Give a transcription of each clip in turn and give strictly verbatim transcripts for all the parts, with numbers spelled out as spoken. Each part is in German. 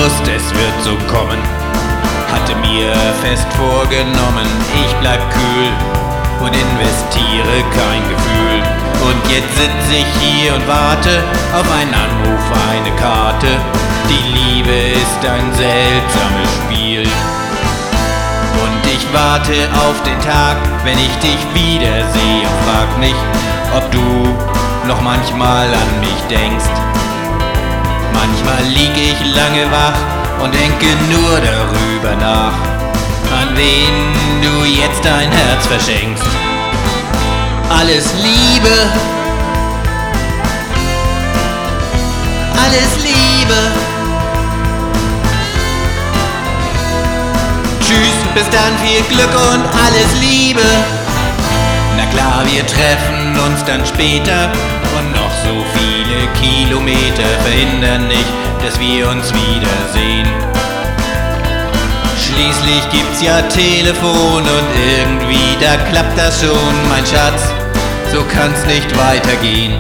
gewusst, es wird so kommen. Hatte mir fest vorgenommen, ich bleib kühl und investiere kein Gefühl. Und jetzt sitz ich hier und warte auf einen Anruf, eine Karte. Die Liebe ist ein seltsames Spiel. Und ich warte auf den Tag, wenn ich dich wiedersehe und frag mich, ob du noch manchmal an mich denkst. Manchmal lieg ich lange wach und denke nur darüber nach, an wen du jetzt dein Herz verschenkst. Alles Liebe, alles Liebe. Tschüss, bis dann, viel Glück und alles Liebe. Na klar, wir treffen uns dann später und noch so viele Kilometer verhindern nicht, dass wir uns wiedersehen. Schließlich gibt's ja Telefon und irgendwie, da klappt das schon, mein Schatz, so kann's nicht weitergehen.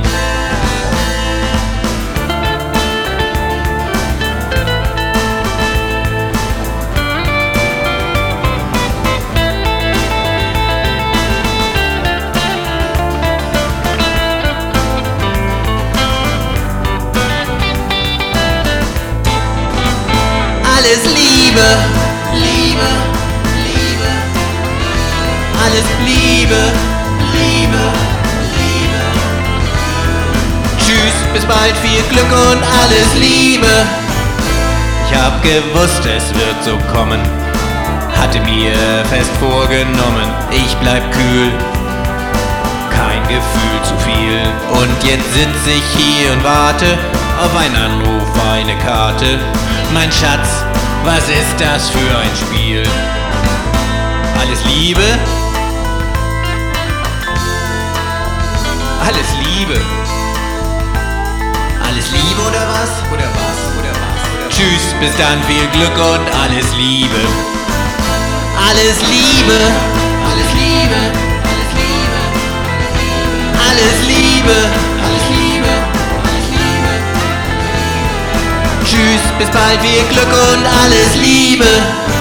Alles Liebe, Liebe, Liebe, alles Liebe, Liebe, Liebe. Tschüss, bis bald, viel Glück und alles Liebe. Ich hab gewusst, es wird so kommen, hatte mir fest vorgenommen, ich bleib kühl, kein Gefühl zu viel. Und jetzt sitz ich hier und warte auf einen Anruf, eine Karte. Mein Schatz, was ist das für ein Spiel? Alles Liebe? Alles Liebe? Alles Liebe oder was? Oder was? Oder was? Oder was? Tschüss, bis dann, viel Glück und alles Liebe. Alles Liebe? Alles Liebe? Alles Liebe? Alles Liebe? Alles Liebe? Tschüss, bis bald, viel Glück und alles Liebe.